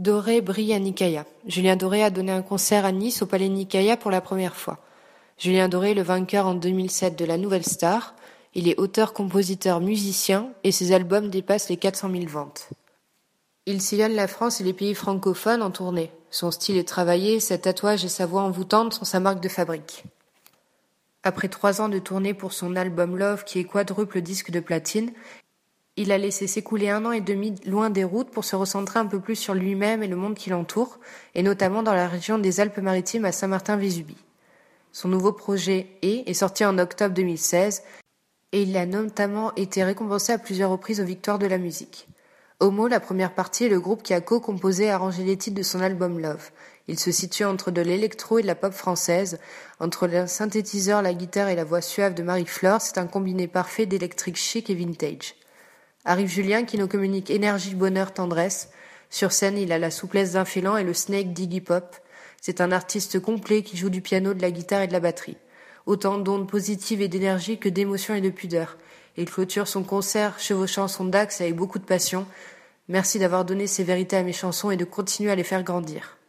Doré brille à Nicaïa. Julien Doré a donné un concert à Nice au Palais Nicaïa pour la première fois. Julien Doré, le vainqueur en 2007 de la Nouvelle Star, il est auteur, compositeur, musicien et ses albums dépassent les 400 000 ventes. Il sillonne la France et les pays francophones en tournée. Son style est travaillé, ses tatouages et sa voix envoûtante sont sa marque de fabrique. Après 3 ans de tournée pour son album Love qui est quadruple disque de platine, il a laissé s'écouler 1 an et demi loin des routes pour se recentrer un peu plus sur lui-même et le monde qui l'entoure, et notamment dans la région des Alpes-Maritimes à Saint-Martin-Vésubie. Son nouveau projet est sorti en octobre 2016, et il a notamment été récompensé à plusieurs reprises aux Victoires de la musique. Homo, la première partie, est le groupe qui a co-composé et arrangé les titres de son album Love. Il se situe entre de l'électro et de la pop française, entre le synthétiseur, la guitare et la voix suave de Marie-Fleur, c'est un combiné parfait d'électrique chic et vintage. Arrive Julien qui nous communique énergie, bonheur, tendresse. Sur scène, il a la souplesse d'un félin et le snake d'Iggy Pop. C'est un artiste complet qui joue du piano, de la guitare et de la batterie. Autant d'ondes positives et d'énergie que d'émotion et de pudeur. Il clôture son concert chevauchant son Dax avec beaucoup de passion. Merci d'avoir donné ces vérités à mes chansons et de continuer à les faire grandir.